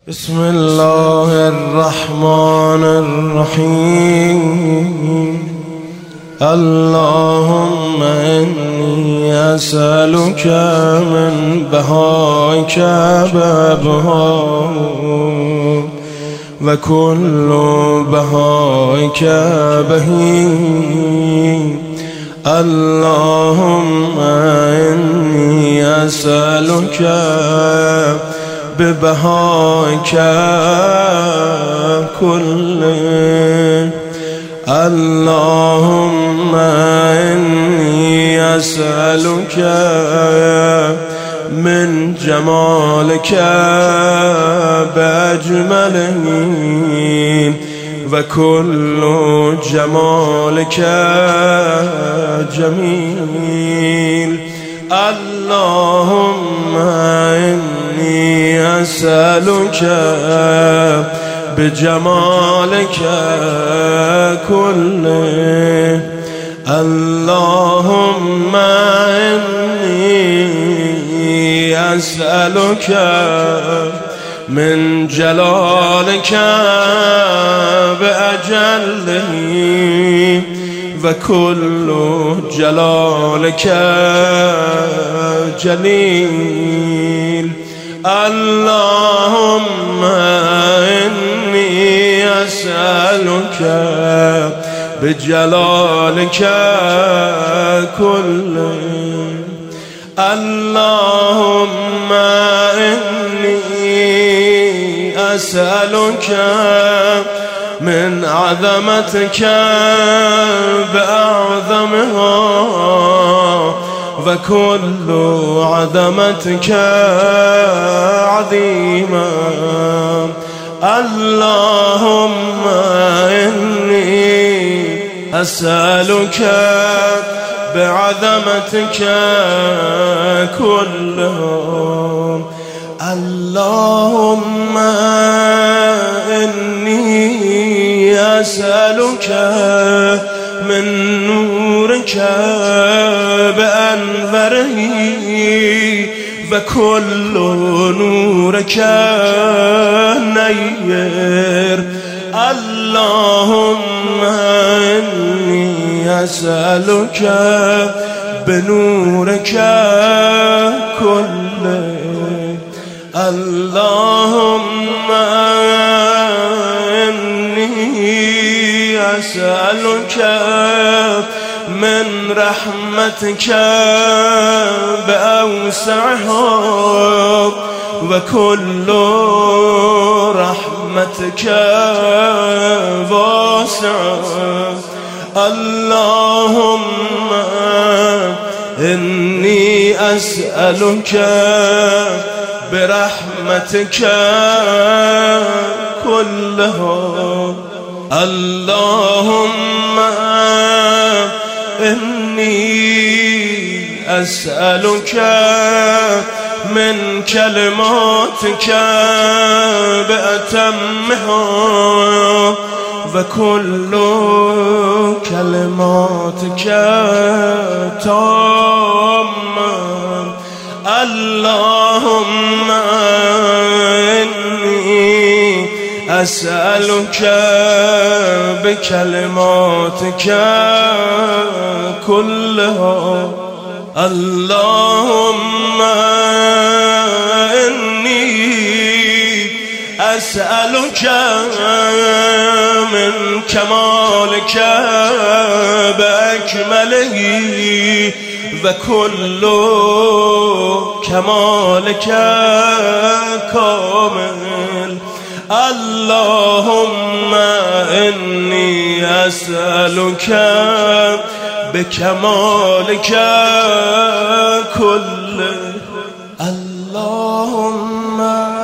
بسم الله الرحمن الرحيم. اللهم إني أسألك من بهائك بابها وكل بهائك بهي. اللهم إني أسألك ببهائك كله. اللهم إني أسألك من جمالك بأجمله وكل جمالك جميل. اللهم إني أسألك بجمالك كله. اللهم إني أسألك من جلالك بأجله وكل جلالك جليل. اللهم إني أسألك بجلالك كله. اللهم إني أسألك من عظمتك بأعظمها وكل عظمتك عظيما. اللهم إني أسألك بعظمتك كلها. اللهم إني أسألك من نورك بأنوره وكل نورك نير. اللهم إني أسألك بنورك كله. اللهم إني أسألك من رحمتك بأوسعها وكل رحمتك واسعة. اللهم إني أسألك برحمتك كلها. اللهم إني أسألك من كلماتك بأتمها وكل كلماتك تامة. اللهم إني أسألك بكلماتك كلها. اللهم إني أسألك من كمالك بأكمله وكل كمالك كامل. اللهم إني أسألك بكمالك كله. اللهم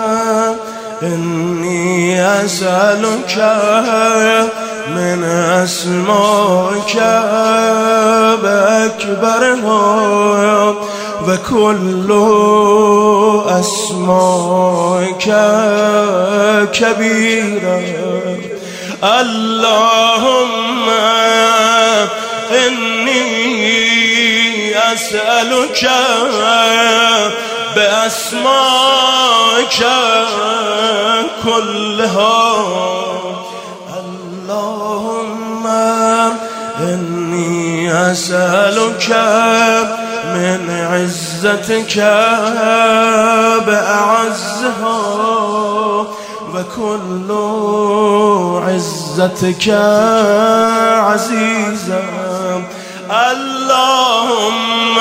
إني أسألك من أسمائك بأكبرها وكل أسمائك كبيرة. اللهم إني أسألك بأسمائك كلها. اللهم إني أسألك من عزتك بأعزها وكل عزتك عزيزا. اللهم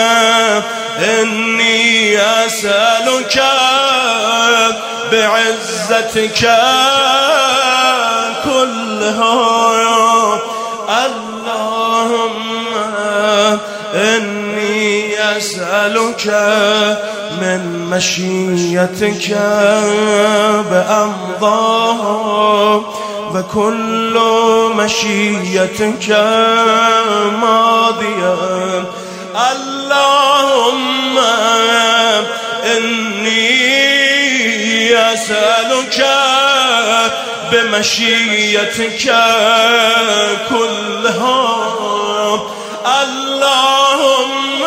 إني أسألك بعزتك كلها. اللهم إني أسألك من مشيتك بأمضاها وكل مشيتك ماضية. اللهم إني أسألك بمشيتك كلها. اللهم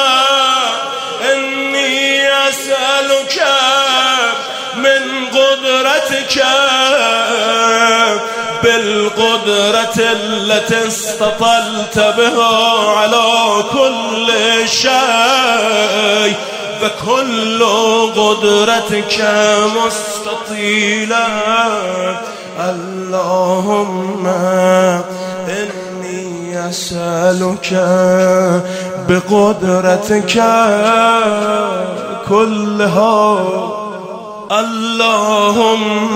إني أسألك من قدرتك بالقدرة التي استطلت بها على كل شيء فكل قدرتك مستطيلة. اللهم إني أسألك بقدرتك كلها. اللهم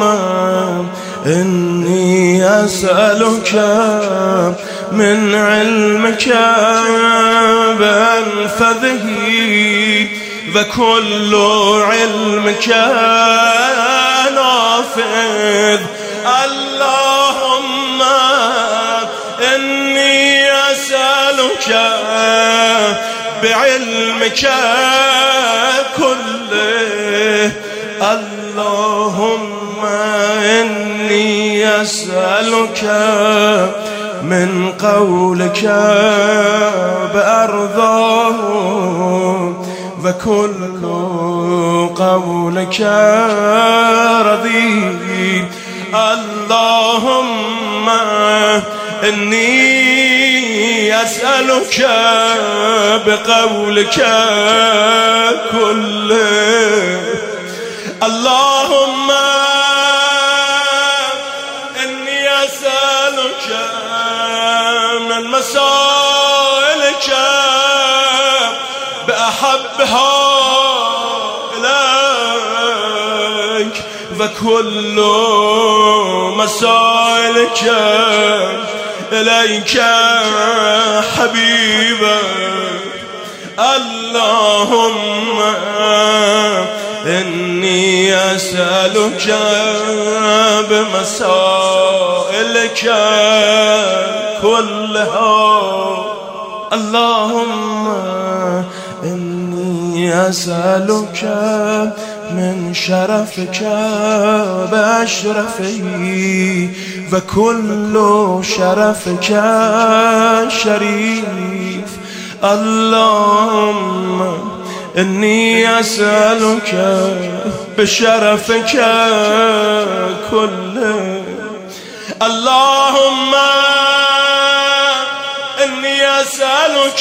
إني أسألك من علمك بأنفذه وكل علمك نافذ. اللهم إني أسألك بعلمك كله. اللهم إني أسألك من قولك بأرضاه وكل قولك رضي. اللهم إني أسألك بقولك كله. اللهم إني أسألك من مسائلك بأحبها إليك وكل مسائلك إليك حبيبا. اللهم إني أسألك بمسائلك كلها. اللهم إني أسألك من شرفك بأشرفه وكل شرفك شريف. اللهم إني أسألك بشرفك كله. اللهم إني أسألك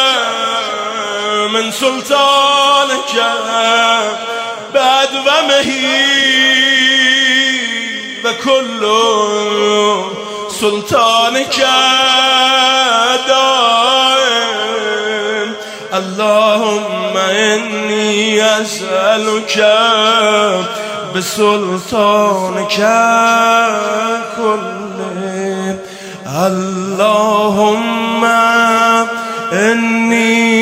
من سلطانك بأدومه وكل سلطانك دائم. اللهم إني أسألك بسلطانك كله. اللهم إني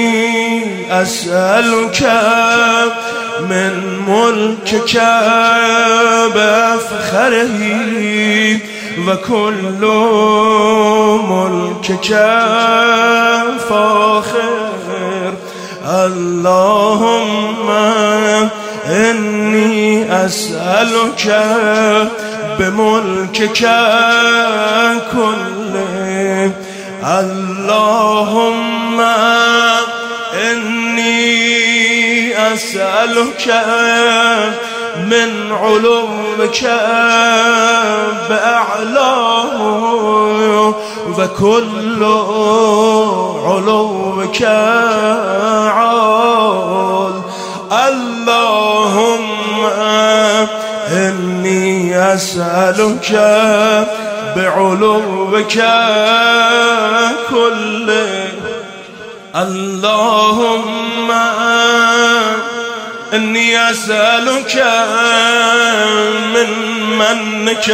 أسألك من ملكك بفخره وكل ملكك فاخر. اللهم إني أسألك بملكك كله. اللهم إني أسألك من علوك بأعلاه وكل علوك عال. اللهم إني أسألك بعلوك كله. اللهم إني أسألك من منك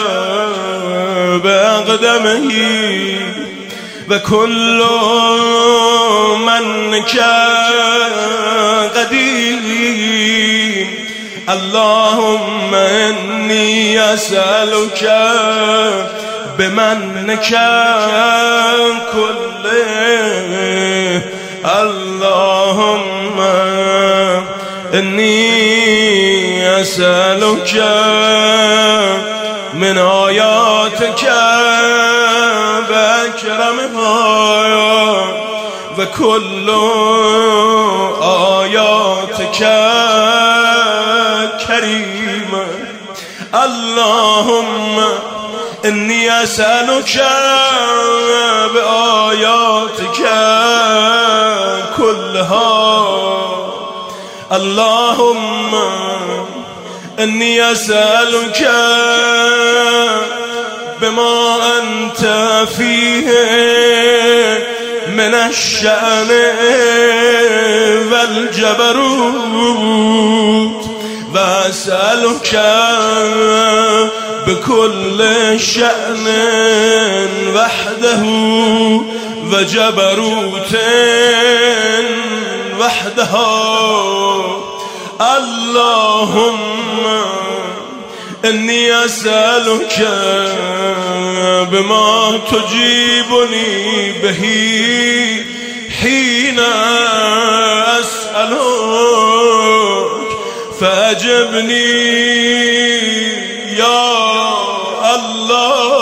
بأقدمه وكل منك قديم. اللهم إني أسألك بمنك كله. اللهم إني أسألك من آياتك بأكرمها وكل آياتك كريمة. اللهم إني أسألك بآياتك كلها. اللهم إني أسألك بما أنت فيه من الشأن والجبروت، وأسألك بكل شأن وحده وجبروت وحدها. اللهم إني أسألك بما تجيبني به حين أسألك فأجبني يا الله